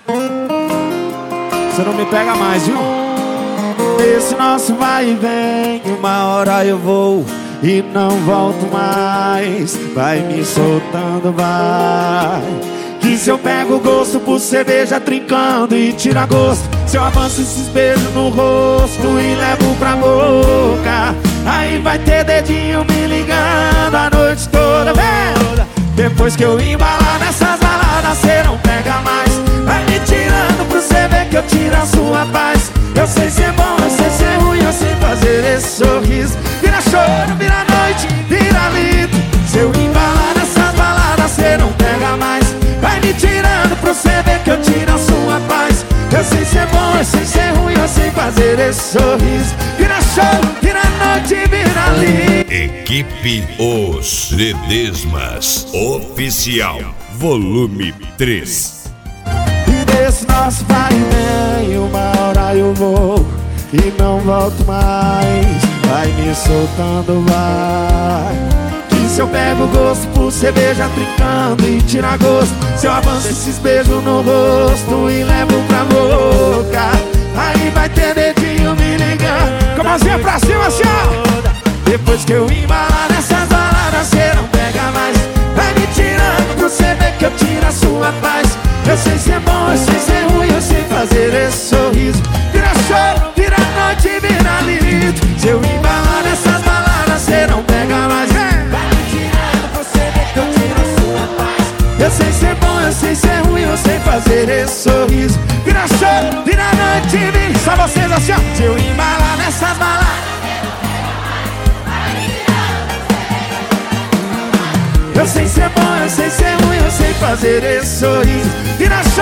Você não me pega mais, viu? Esse nosso vai e vem, uma hora eu vou e não volto mais. Vai me soltando, vai. Que se eu pego gosto por cerveja trincando e tira gosto, se eu avanço esses beijos no rosto e levo pra boca, aí vai ter dedinho me ligando a noite toda, vendo? Depois que eu embalar nessas baladas, cê não pega mais. Vai me tirando pra você ver que eu tiro a sua paz. Eu sei ser bom, eu sei ser ruim, eu sei fazer esse sorriso. Vira choro, vira noite, vira lindo. Se eu embalar nessas baladas, cê não pega mais. Vai me tirando pra você ver que eu tiro a sua paz. Eu sei ser bom, eu sei ser ruim, eu sei fazer esse sorriso. Vira choro, vira noite, vira lindo. Equipe Os Ledesmas Oficial, volume 3. E desse nosso vai e vem, uma hora eu vou e não volto mais. Vai me soltando, vai. Que se eu pego gosto por cerveja trincando e tira gosto, se eu avanço esses beijos no rosto e levo pra boca, aí vai ter dedinho me ligando. Com a mãozinha pra cima, assim, ó. Depois que eu embalar nessas baladas, cê não pega mais. Vai me tirando pra você ver que eu tiro a sua paz. Eu sei ser bom, eu sei ser ruim, eu sei fazer esse sorriso. Vira choro, vira noite, vira lindo. Se eu embalar nessas baladas, cê não pega mais. Vai me tirando pra você ver que eu tiro a sua paz. Eu sei ser bom, eu sei ser ruim, eu sei fazer esse sorriso. Vira choro, vira noite, vira. Só vocês assim, ó. Se eu embalar nessas baladas, eu sei ser bom, eu sei ser ruim, eu sei fazer esse sorriso. Vira